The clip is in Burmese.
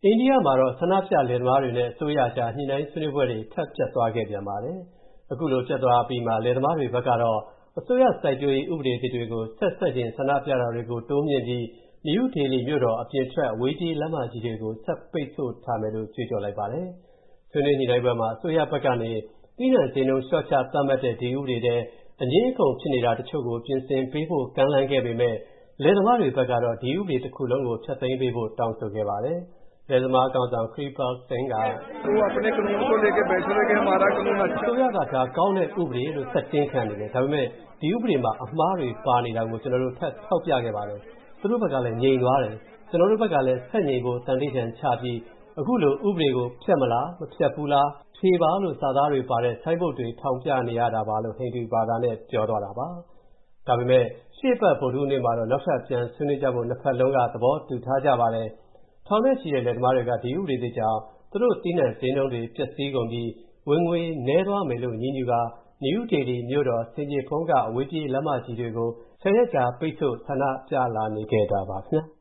အိန္ဒိယမှာတော့ဆန္ဒပြလယ်သမားတွေနဲ့အစိုးရကြားညှိနှိုင်းဆွေးနွေးပွဲတွေထပ်ပြတ်သွားခဲ့ပြန်ပါတယ်။အခုလိုပြတ်သွားပြီးမှလယ်သမားတွေဘက်ကတော့အစိုးရစိုက်ပျိုးရေးဥပဒေတွေကိုဆက်ကျင်ဆန္ဒပြတာတွေကိုတိုးမြှင့်ပြီးနယူးဒေလီမြို့တော်အပြင်ထွက်အဝေးပြေးလမ်းမကြီးတွေကိုဆက်ပိတ်ဆို့ထားမယ်လို့ကြွေးကြော်လိုက်ပါတယ်။ဆွေးနွေးညှိနှိုင်းပွဲမှာအစိုးရဘက်ကနေသီးနှံဈေးနှုန်းလျှော့ချသတ်မှတ်တဲ့ဒီဥပဒေထဲအငြင်းအခုန်ဖြစ်နေတာတချို့ကိုပြင်ဆင်ပေးဖို့ကမ်းလှမ်းခဲ့ပေမဲ့လယ်သမားတွေဘက်ကတော့ဒီဥပဒေတစ်ခုလုံးကိုဖျက်သိမ်းပေးဖို့တောင်းဆိုခဲ့ပါတယ်။လယ်သမားကောင်ဆောင် Kirpal Singh ကအစိုးရကဒါကောင်းတဲ့ဥပဒေလို့ဆက်တင်းခံနေတယ်ဒါပေမဲ့ဒီဥပဒေမှာအမှားတွေပါနေတာကိုကျွန်တော်တို့ထပ်ထောက်ပြခဲ့ပါတယ်။သူတို့ဘက်ကလည်းငြိမ်သွားတယ်။ကျွန်တော်တို့ဘက်ကလည်းဆက်ငြိမ်ဖို့တန်ဋိဌာန်ချပြီးအခုလိုဥပဒေကိုဖျက်မလားမဖျက်ဘူးလားဖြေပါလို့စာသားတွေပါတဲ့ဆိုင်းဘုတ်တွေထောင်ပြနေရတာပါလို့ဟိန္ဒူဘာသာနဲ့ပြောသွားတာပါ။ဒါပေမဲ့ရှေ့ပတ်ဗုဒ္ဓဟူးနေ့မှာတော့နောက်ထပ်ပြန်ဆွေးနွေးကြဖို့နှစ်ဖက်လုံးကသဘောတူထားကြပါတယ်။ထောင်နဲ့ချီတဲ့လယ်သမားတွေကဒီဥပဒေကြောင့်သူတို့သီးနှံဈေးနှုန်းတွေပျက်စီးကုန်ပြီးဝင်ငွေနည်းသွားမယ်လို့ညှဉ်းညူကာနယူးဒေလီမြို့တော်ဆင်ခြေဖုံးကအဝေးပြေးလမ်းမကြီးတွေကို10ရက်ကြာပိတ်ဆို့ဆန္ဒပြလာနေခဲ့တာပါခင်ဗျာ။